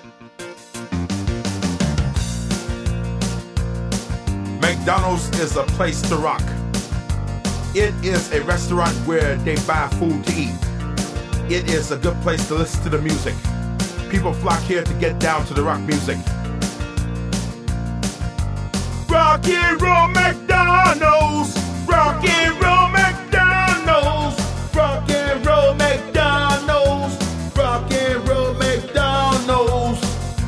McDonald's is a place to rock. It is a restaurant where they buy food to eat. It is a good place to listen to the music. People flock here to get down to the rock music. Rock and roll McDonald's. Rock and roll McDonald's. Rock and roll McDonald's. Rock and roll McDonald's.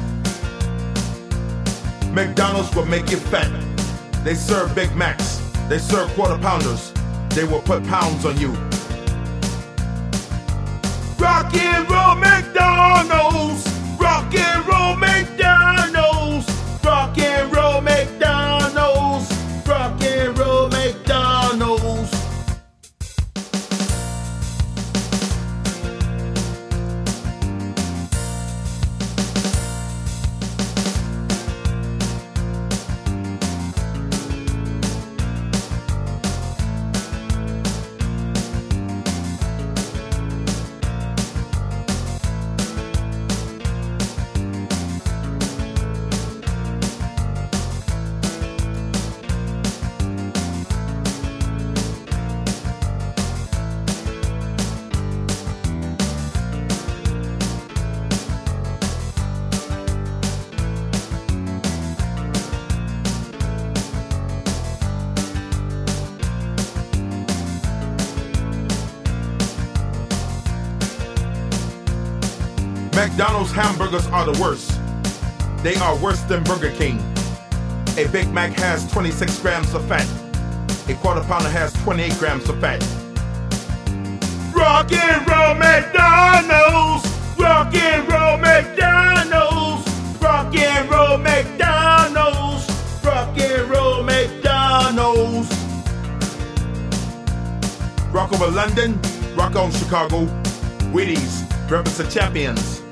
McDonald's will make you fat. They serve Big Macs. They serve quarter pounders. They will put pounds on you. Rock and roll McDonald's. Rock and roll McDonald's. Rock and roll McDonald's. Rock and roll McDonald's. McDonald's hamburgers are the worst. They are worse than Burger King. A Big Mac has 26 grams of fat. A quarter pounder has 28 grams of fat. Rock and roll McDonald's. Rock and roll McDonald's. Rock and roll McDonald's. Rock and roll McDonald's. Rock over London. Rock on Chicago. Wheaties represent champions.